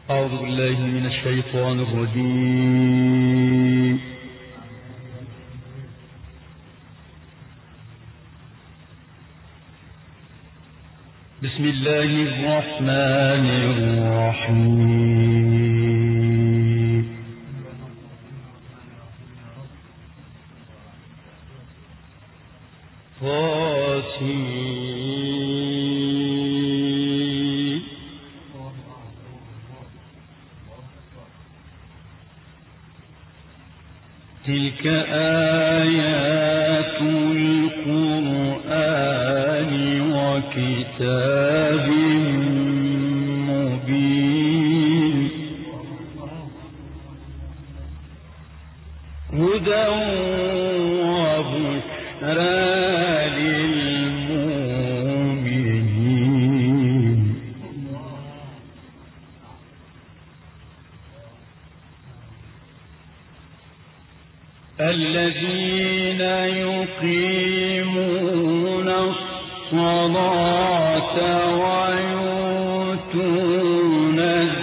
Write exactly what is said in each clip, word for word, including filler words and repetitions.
أعوذ بالله من الشيطان الرجيم. بسم الله الرحمن الرحيم. طاسين تلك آيات القرآن وكتاب مبين هدى وبشرى للمؤمنين الذين يقيمون الصلاة ويؤتون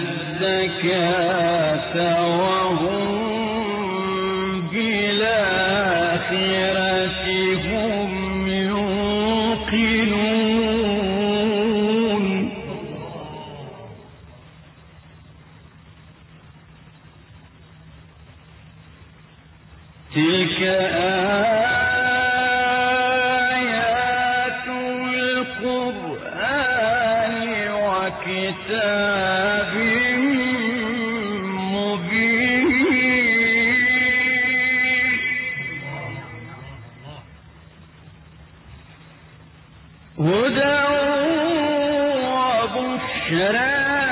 الزكاة وهم بالآخرة هم يوقنون تلك آيات القرآن وكتاب مبين هدى وبشرى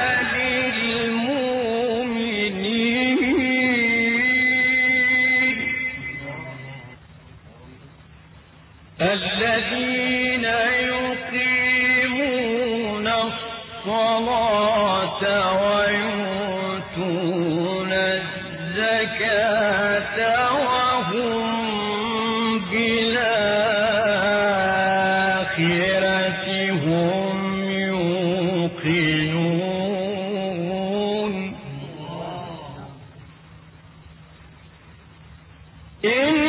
الذين يقيمون الصلاة ويؤتون الزكاة وهم بالآخرة هم يوقنون إن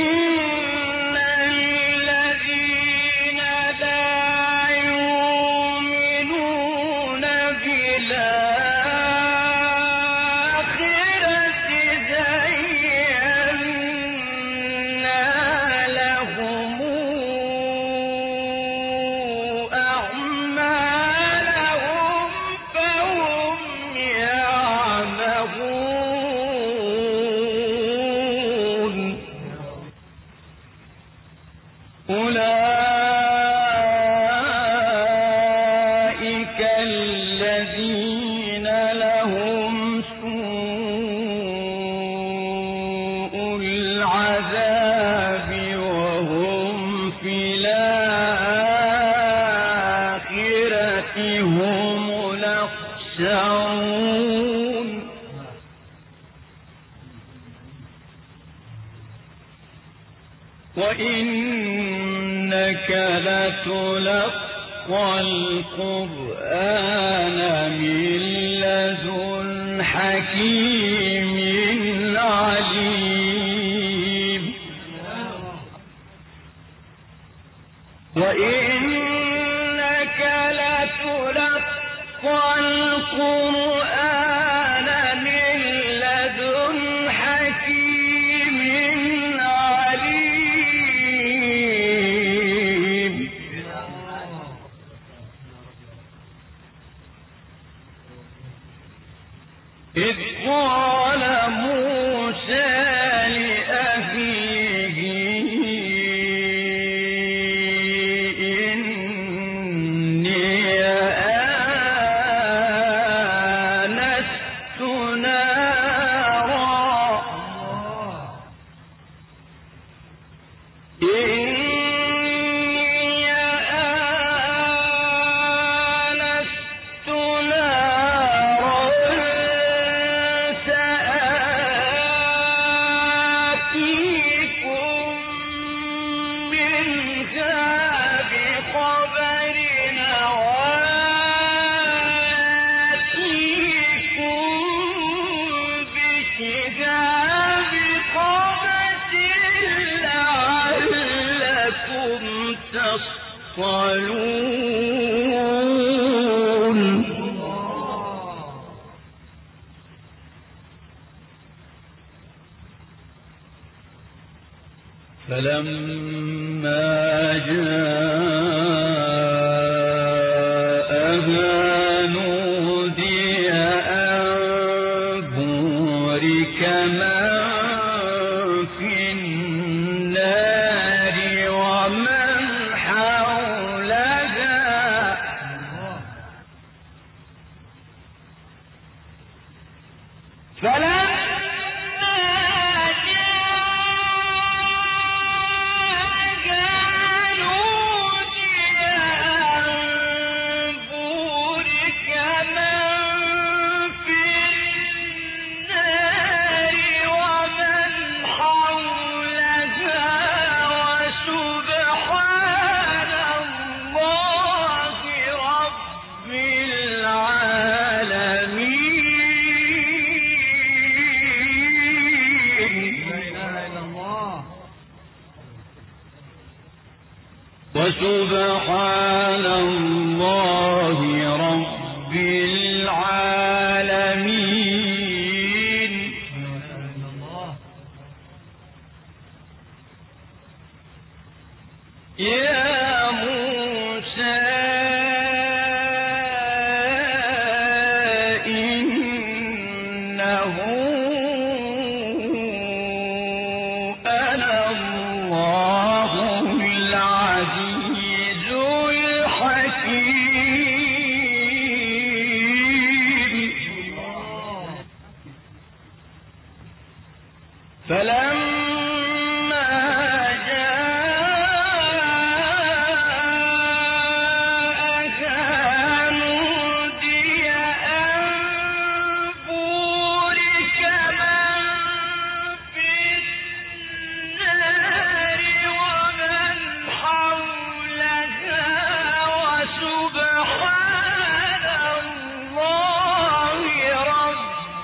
أولئك الذين لهم سوء العذاب وهم في الآخرة هم الأخسرون وإنك لتلقى القرآن من لدن حكيم عليم وإنك لتلقى القرآن من لدن حكيم عليم إذ قال موسى لأخيه إني آنست نارا إني آنست نارا يفصلون فلما جاءها نودي أن بورك من في النار ومن حولها فلما وسبحان الله رب العالمين يا موسى إنه أنا الله العزيز الحكيم فلما جاءها نودي أن بورك من في النار ومن حولها وسبحان الله رب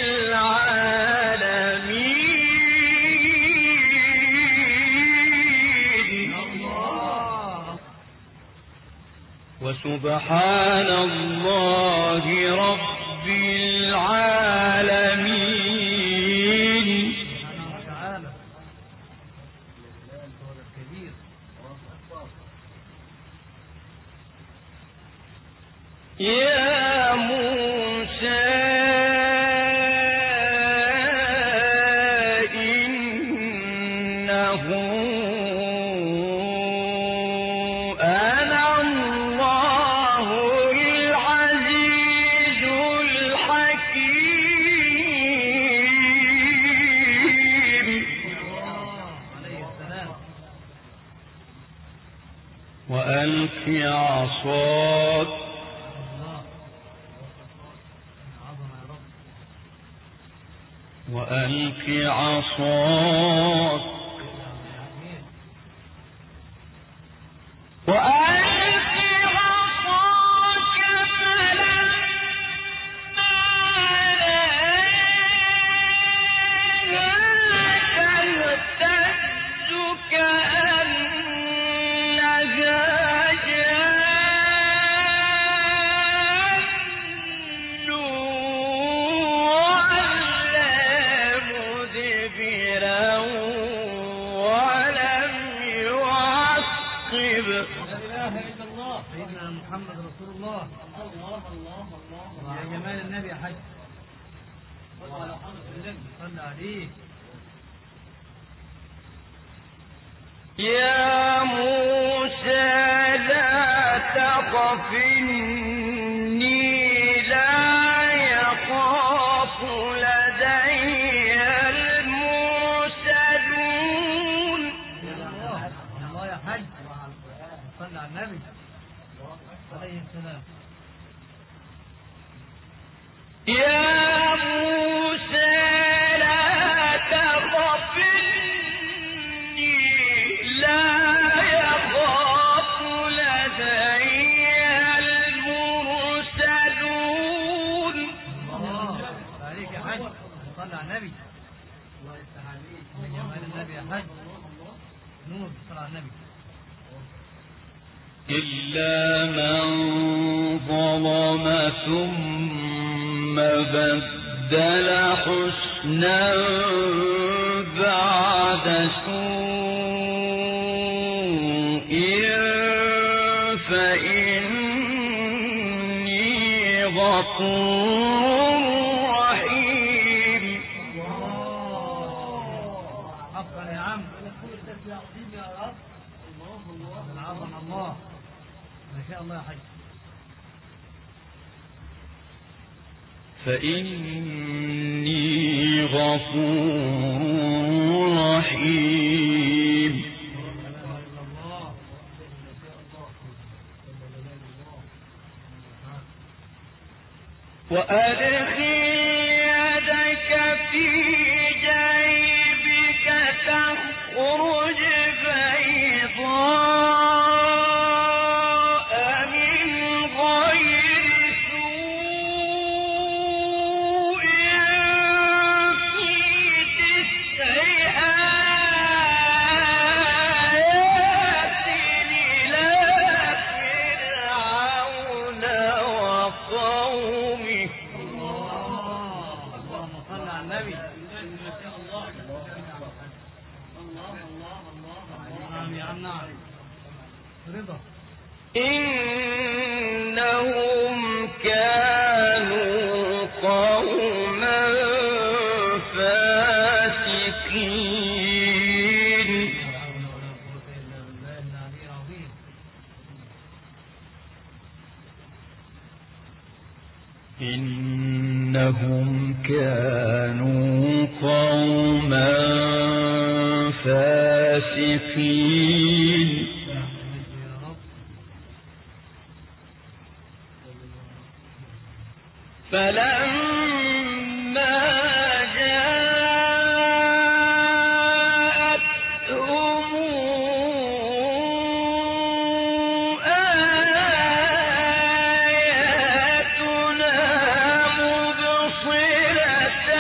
العالمين وسبحان الله رب العالمين يا موسى إنه أنا الله العزيز الحكيم وألق عصاك وألق عصاك وألق عصاك فلما رآها تهتز كأنها جان ولا مدبرا ولم يعقب. لا إله إلا الله سيدنا محمد رسول الله. الله الله الله يا جمال النبي يا حاج صلى على حضرة النبي صلى عليه. يا موسى لا تخف إني لا يخاف لدي المرسلون. الله يا حاج صلى على النبي عليه السلام. يا موسى لا تخف إني لا يخاف لدي المرسلون. الله عليك يا حاج صلى على النبي. الله يفتح عليك يا جمال النبي يا حاج نور صلى على النبي. إلا من ظلم ثم بدل حسنا بعد سوء فإني غفور رحيم. حقا يا عم، يا رب. الله الله العظم الله، ما شاء الله يا حاج. فإني غفور رحيم. وأدخل يدك في جيبك تخرج بيضاء من غير سوء في تسع آيات إلى فرعون وقومه. اللهم صل على النبي. ما شاء الله. الله الله الله. نعم يا عم، نعم. رضا. إنهم كانوا قوما فاسقين. إنهم كانوا قوما فاسقين. فلما جاءتهم آياتنا مبصرة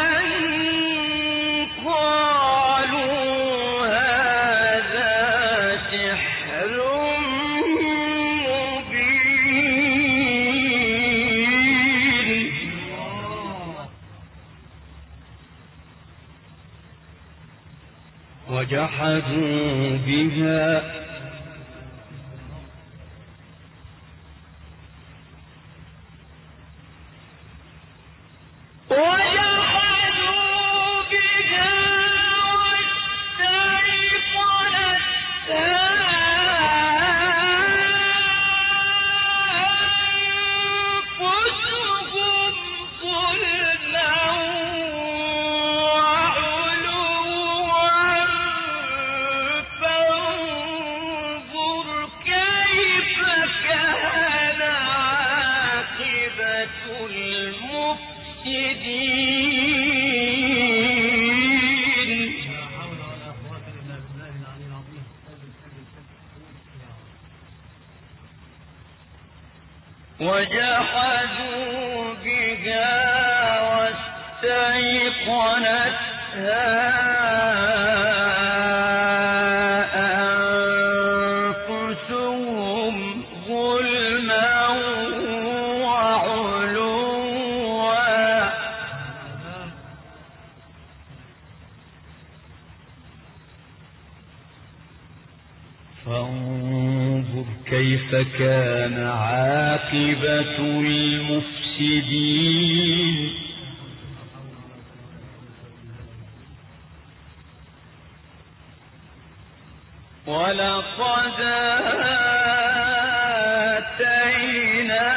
قالوا هذا سحر مبين. وجحدوا بها وجحدوا بها واستيقنتها أنفسهم ظلما وعلوا فانظر كيف كان عاقبة المفسدين. لا حول ولا قوة إلا بالله العلي العظيم. وجحدوا بها واستيقنتها أنفسهم ظلما وعلوا فانظر كيف كان عاقبة المفسدين. ولقد آتينا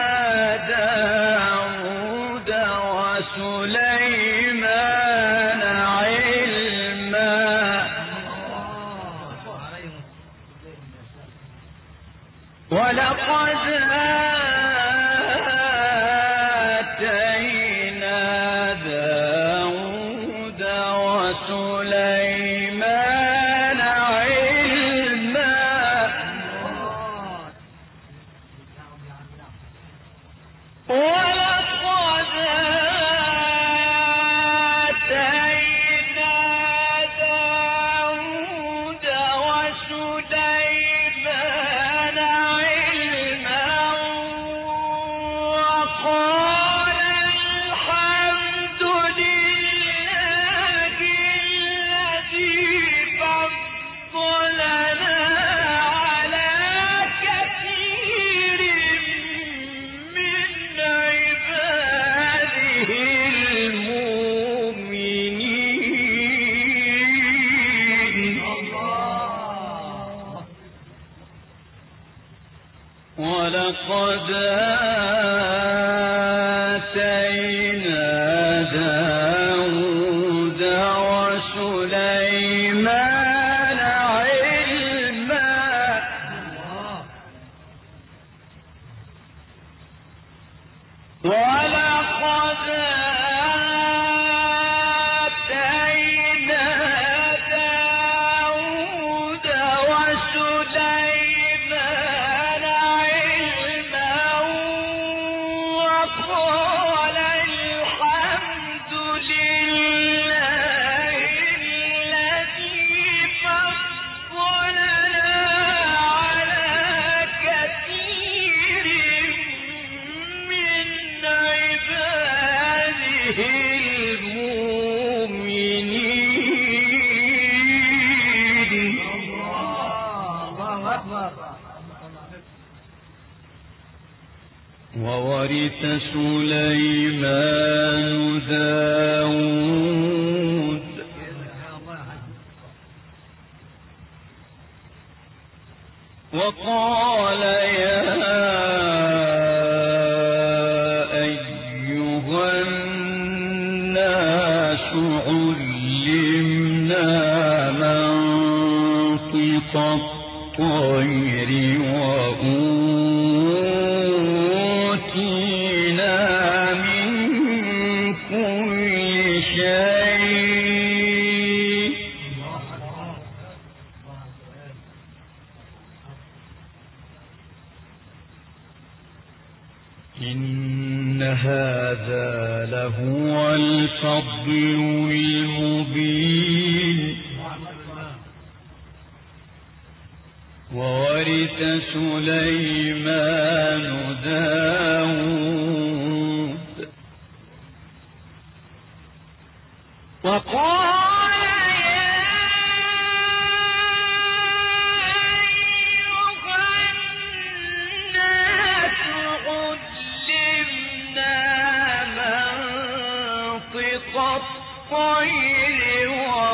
داود وسليمان علما. ولقد آتينا داود وسليمان علما. ولقد وقال يا أيها الناس علمنا منطق الطير وأوتينا من كل شيء. إن هذا لهو الفضل المبين. وورث سليمان داود وقال يا أيها الناس علمنا منطق الطير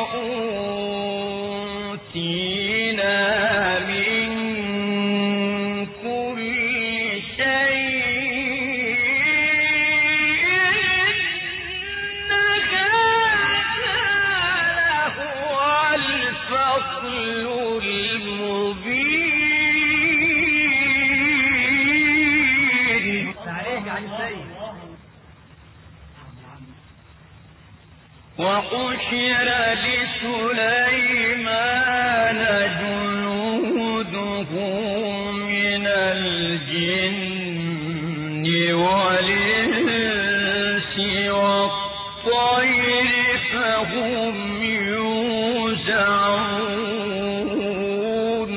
وأوتينا من كل شيء. إن هذا لهو الفضل المبين. تعليق عن السيد. وحشر لسليمان جنوده من الجن والإنس والطير فهم يوزعون.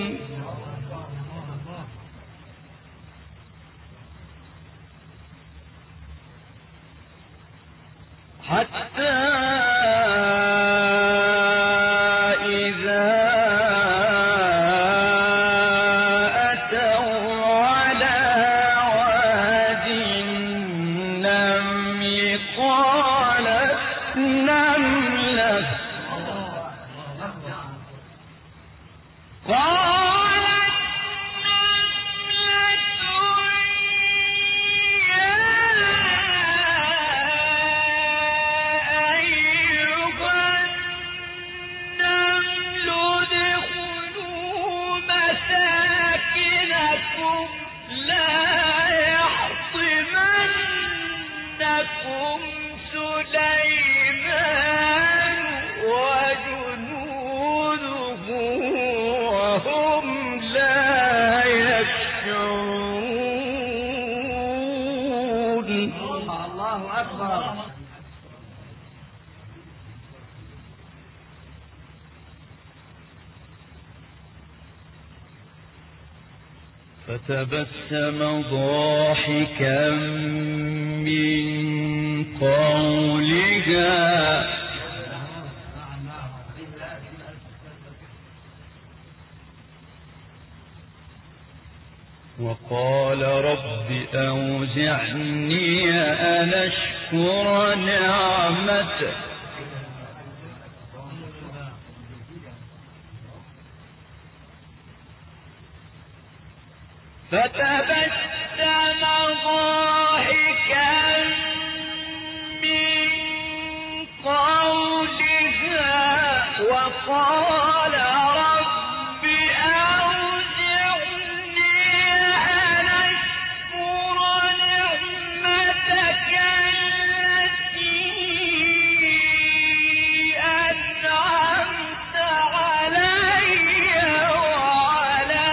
حتى فتبسم ضاحكا من قولها وقال رب أوزعني أن أشكر نعمتك فتبسم ضاحكا من قولها وقال رب أوزعني أن أشكر نعمتك التي أنعمت علي وعلى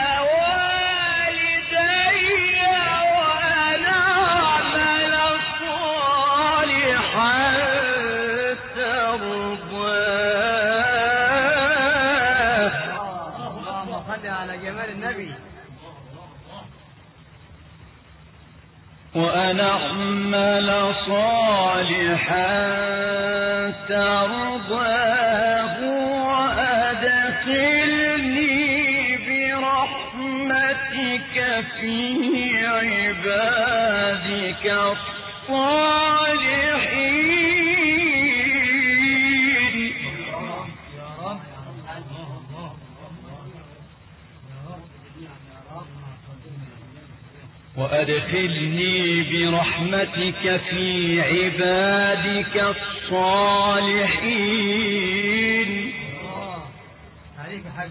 وأن أعمل صالحا ترضاه وأدخلني برحمتك في عبادك الصالحين. وأدخلني برحمتك في عبادك الصالحين. الله عليك يا حاج.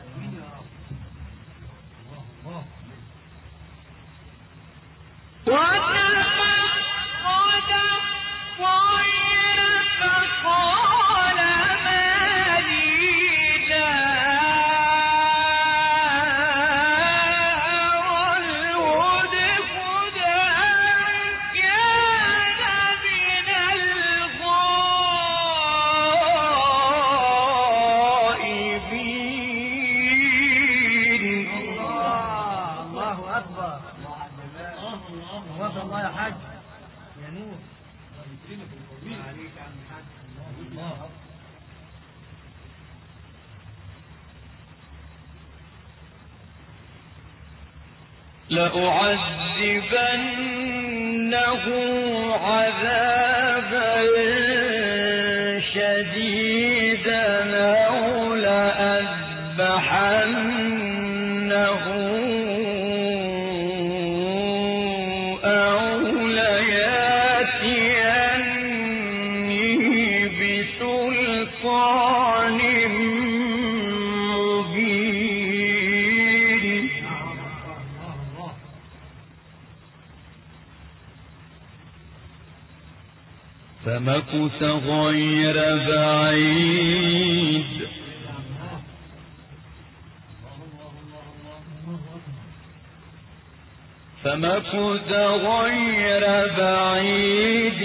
وتفقد الطير فقال ما لي لا أرى الهدهد أم كان من الغائبين. الله الله أكبر. الله الله يا حاج يا نور. عليك يا عم الحاج. الله لأعذبنه عذابا شديدا أو لأذبحنه أو ليأتيني بسلطان مبين. فمكث غير بعيد فمكث غير بعيد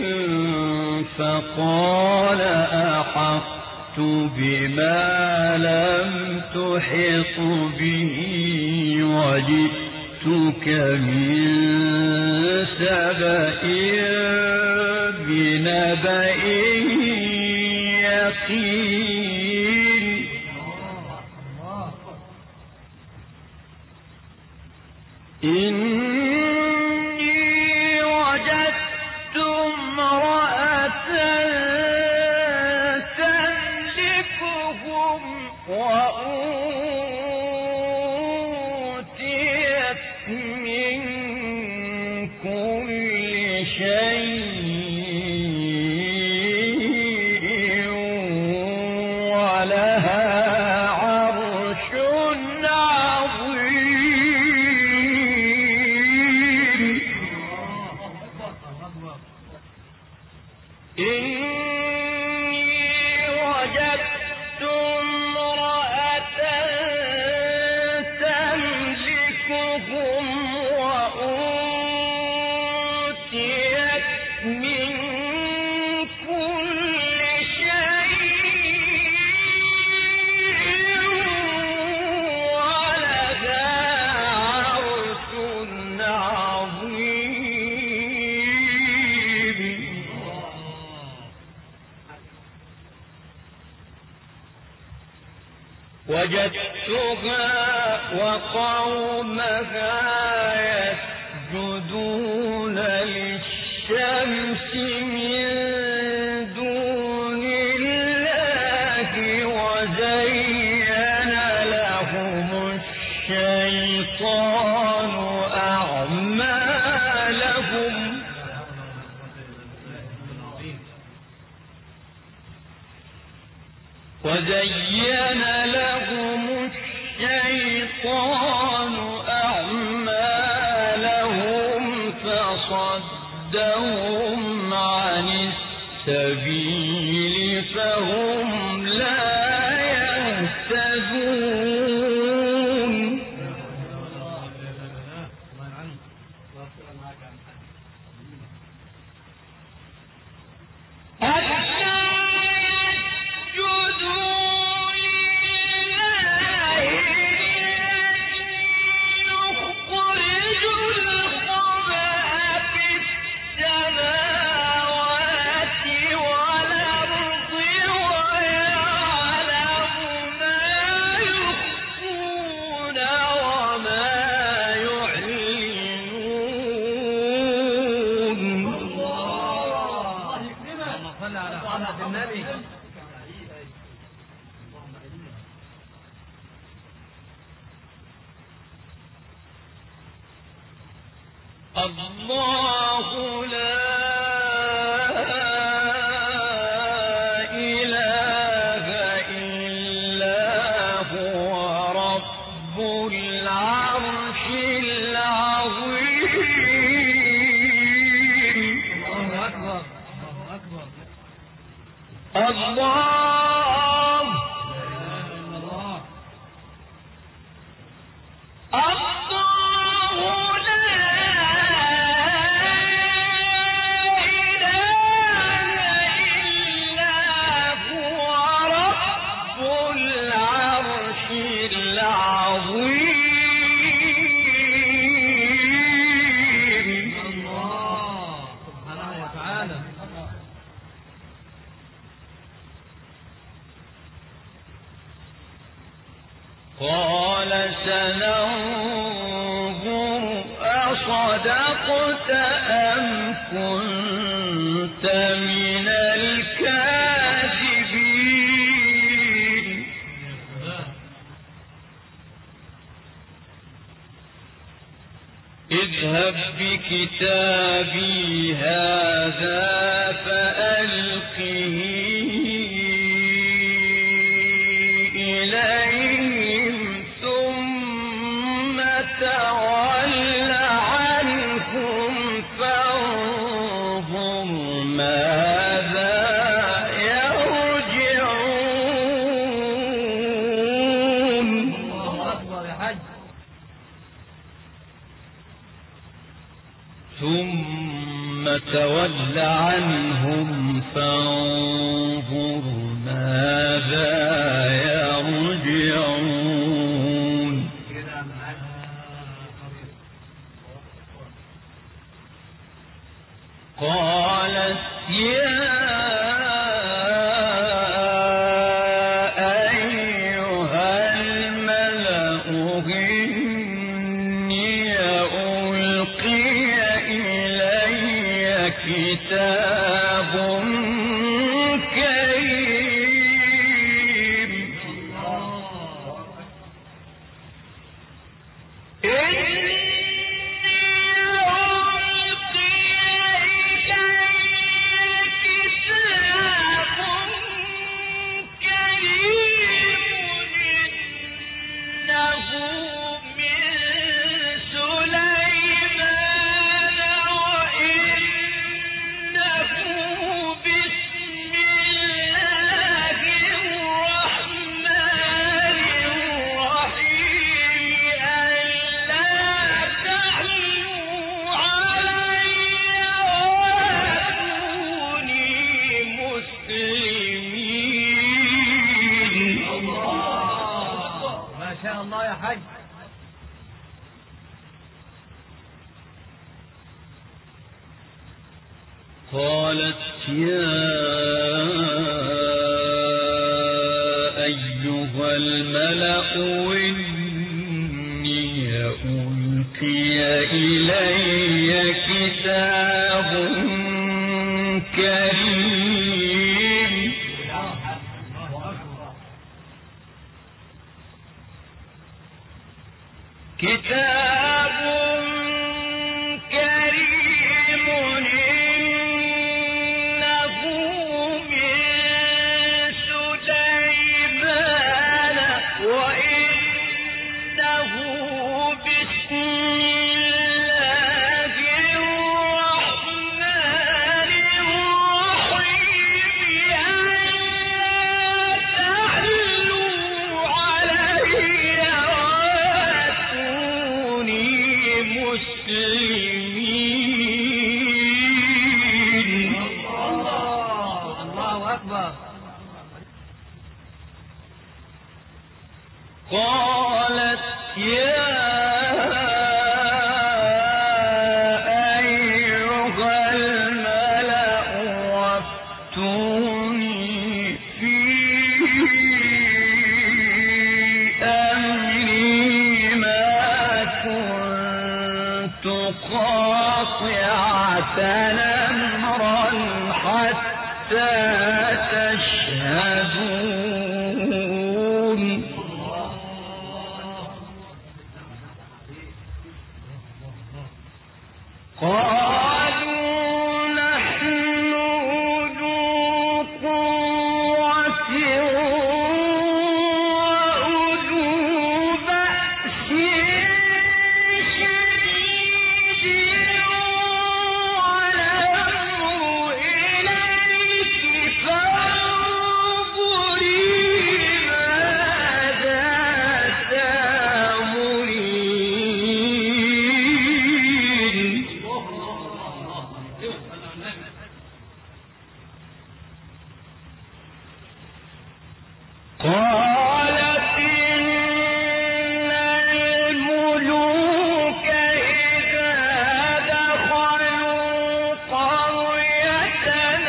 فقال أحطت بما لم تحط به وجئتك من سبأ بنبأ يقين. إني وجدت امرأة تملكهم وأوتيت من كل شيء ولها عرش عظيم. إني وجدت امرأة تملكهم وأوتيت من كل شيء ولها عرش عظيم. وجدتها وقومها يسجدون للشمس من دون الله وزين لهم الشيطان أعمالهم وزين لهم الشيطان أعمالهم فصدهم عن السبيل فهم لا يهتدون. الله لا إله إلا هو رب العرش العظيم. الله أكبر الله أكبر. الله قال سننظر أصدقت أم كنت من الكاذبين. اذهب بكتابي هذا فألقه إليهم ثم تول عنهم فانظر ماذا يرجعون. الله أكبر يا حج. ثم تول عنهم فانظر ماذا يرجعون. قالت يا أيها الملأ إني ألقي إلي كتاب كريم. الله يا حج. قالت يا أيها الملأ إني ألقي إلي كتاب كريم. كتاب كريم إنه من سليمان وإنه بسم الله الرحمن الرحيم ألا تعلوا علي وأتوني مسلمين. الله أكبر. قالت يا أيها الملأ وافتوني في أمري ما كنت قاطعة أمرا حتى تشهدون. قالت إن الملوك إذا دخلوا قرية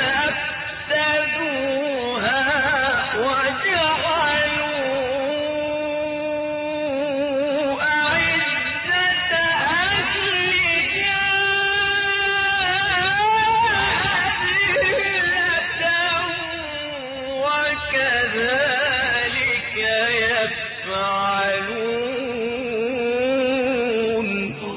أفسدوها وجعلوا أعزة أهلها أذلة وكذلك يفعلون.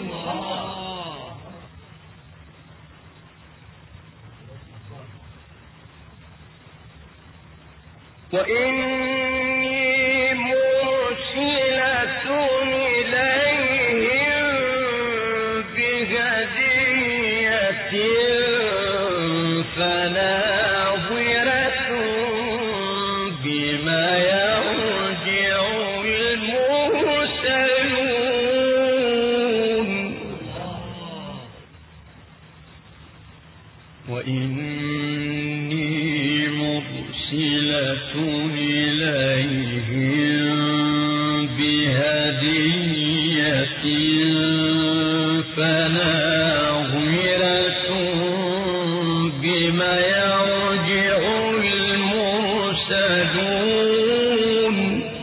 وإني مرسلة إليهم بهدية فناظرة بما يرجع المرسلون. وإني مرسلة إليهم بهدية فناظرة بما يرجع المرسلون.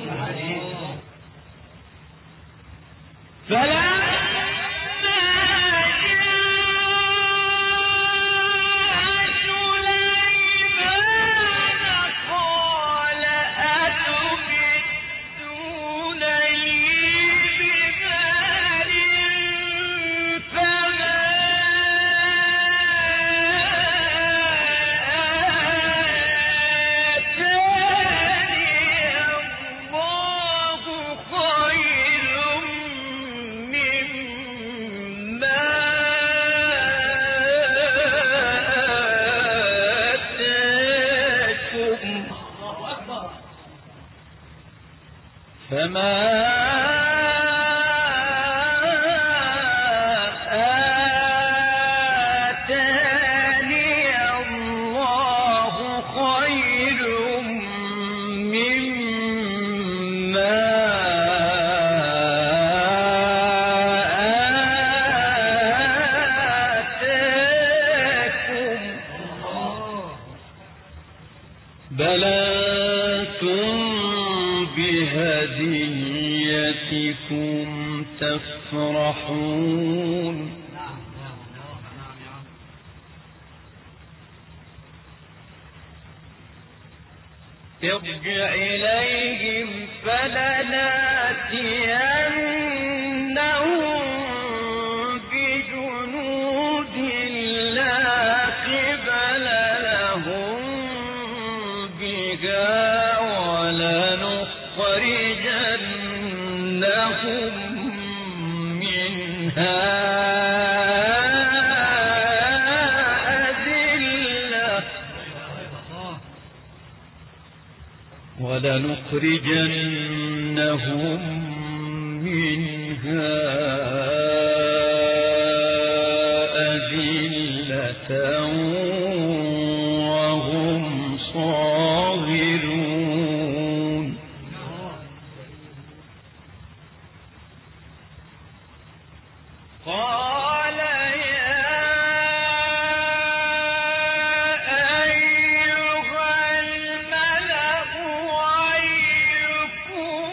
فما آتاني الله خير مما آتاكم بل أنتم بهديتكم تفرحون. ارجع إليهم فلناتينهم بجنود لا قبل لهم بها ولنخرجنهم منها أذلة ولنخرجنهم منها أذلة وهم صاغرون. قال يا أيها الملأ أيكم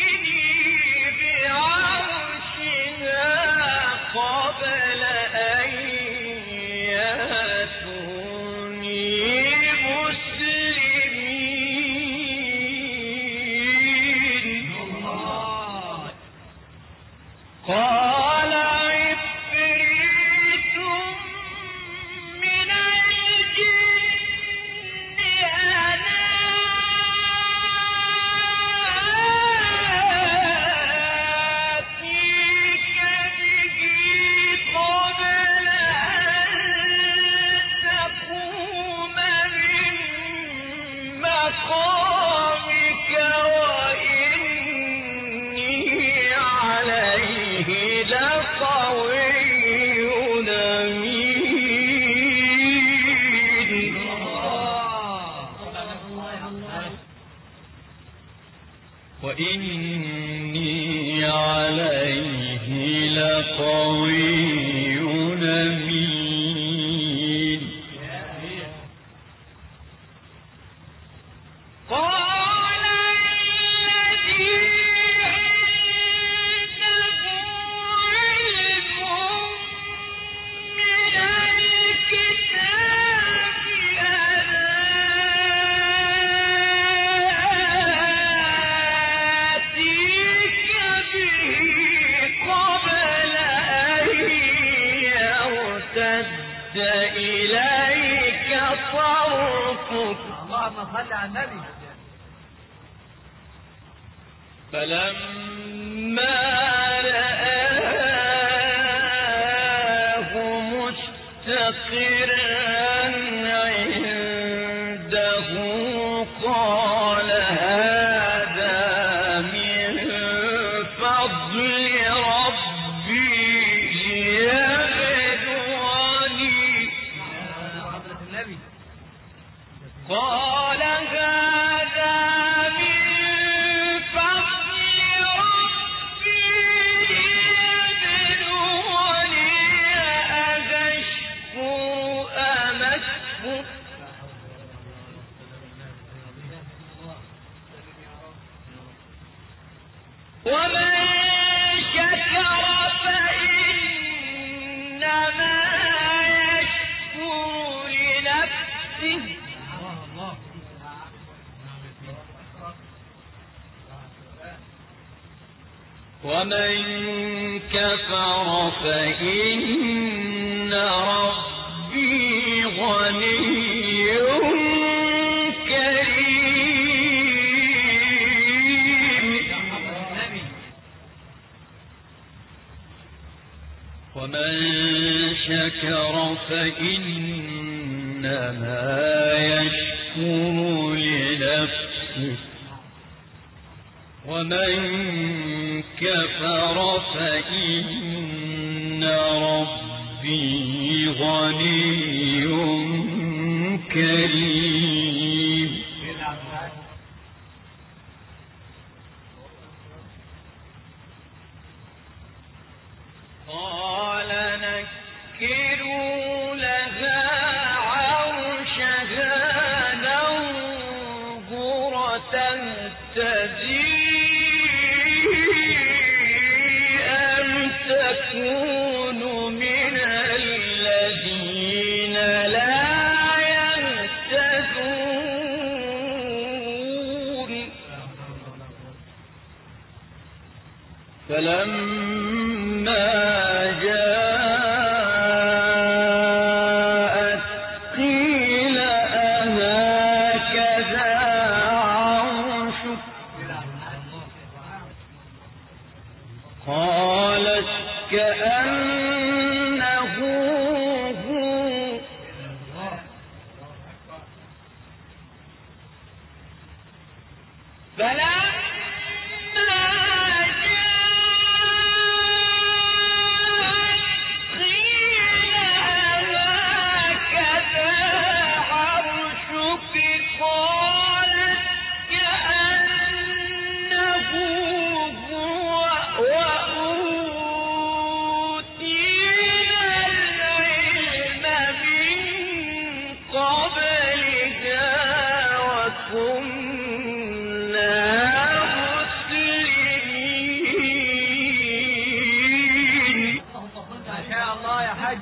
يأتيني بعرشها قبل أن وإني عليه لقوي أمين. قال الذي عنده علم من الكتاب آتيك به قبل أن يرتد إليك طرفك. اللهم صل على النبي. فلما رآه مستقرا عنده قال هذا من فضل ربي ليبلوني. حضرة النبي. قال هذا من فضل ربي ليبلوني أأشكر أم أكفر. ومن شكر فإنما يشكر لنفسه ومن كفر فإن ربي غني كريم. ومن شكر فإنما يشكر لنفسه ومن كفر فإن ربي غني كريم. قال نكروا لها عرشها ننظر تهتدي تكون من الذين لا يهتدون. فلما جاءت قيل أهكذا عرشك قالت كأنه هو. فلما جاءت قيل هكذا عرشك قالت كأنه هو وأوتينا العلم من قبلها وكنا مسلمين. ما شاء الله يا حج.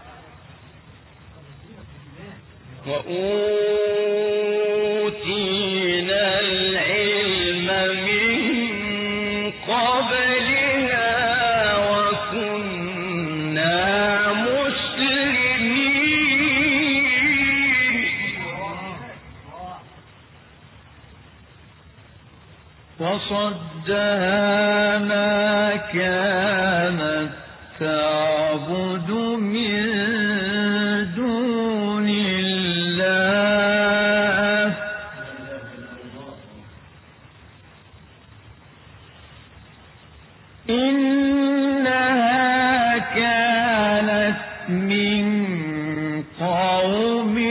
وأوتينا العلم من قبلها وكنا مسلمين. وصدها ما كانت تعبد من دون الله إنها كانت من قوم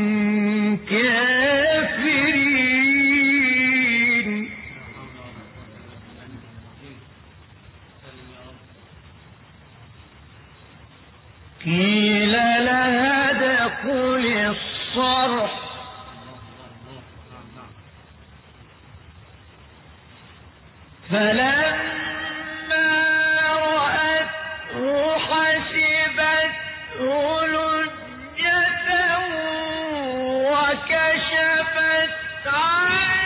كافرين. الصرح فلما رأته حسبته لجة وكشفت عن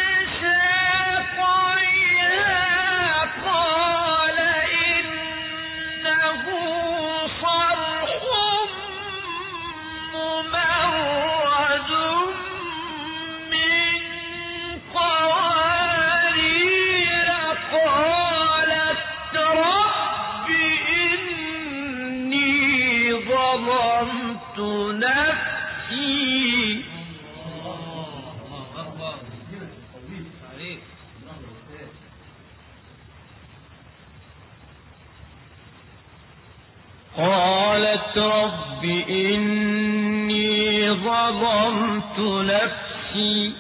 ساقيها قال إنه صرح ممرد من قوارير قالت رب إني ظلمت نفسي قالت رب إني ظلمت نفسي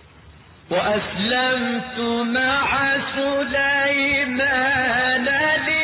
وأسلمت مع سليمان